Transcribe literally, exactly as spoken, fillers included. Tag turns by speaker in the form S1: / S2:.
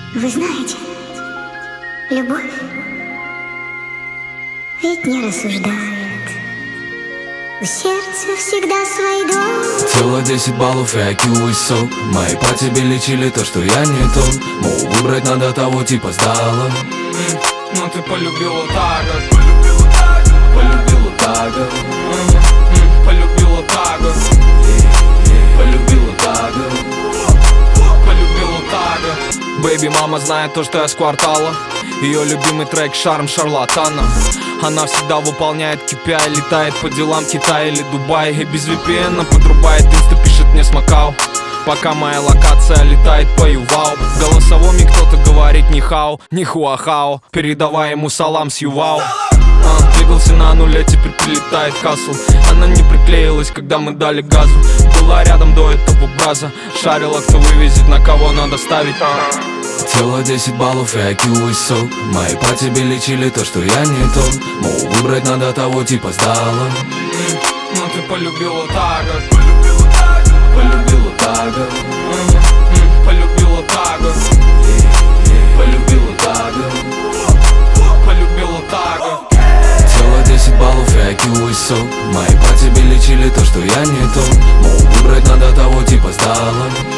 S1: Вы знаете, любовь ведь не рассуждает. У сердца всегда свой дом.
S2: Тело десять баллов и ай кью высок. Мои по тебе лечили то, что я не тот. Мол, выбрать надо того типа сдала.
S3: mm, Ну ты полюбила тага.
S2: Полюбила тага.
S3: mm, Полюбила тага.
S2: Полюбила тага.
S3: Полюбила тага. Бэйби, мама знает то, что я с квартала. Ее любимый трек «Шарм шарлатана». Она всегда выполняет кей пи ай, летает по делам Китая или Дубай. И без ви пи эн подрубает инста, пишет мне с Макао. Пока моя локация летает по Ювау. В голосовом мне кто-то говорит ни хау, ни хуахао. Передавай ему салам с Ювау. А, двигался на нуле, теперь прилетает Хасл. Она не приклеилась, когда мы дали газу. Была рядом до этого браза. Шарила, кто вывезет, на кого надо ставить.
S2: Тело десять баллов и ай кью высок. Мои по тебе лечили то, что я не тот. Мол, выбрать надо того типа сдала.
S3: mm, Ну ты полюбила тага.
S2: Полюбила тага.
S3: mm, Полюбила тага.
S2: Полюбила тага.
S3: Полюбила тага.
S2: Тело десять баллов и ай кью высок. Мои по тебе лечили то, что я не тот. Мол, выбрать надо того типа сдала.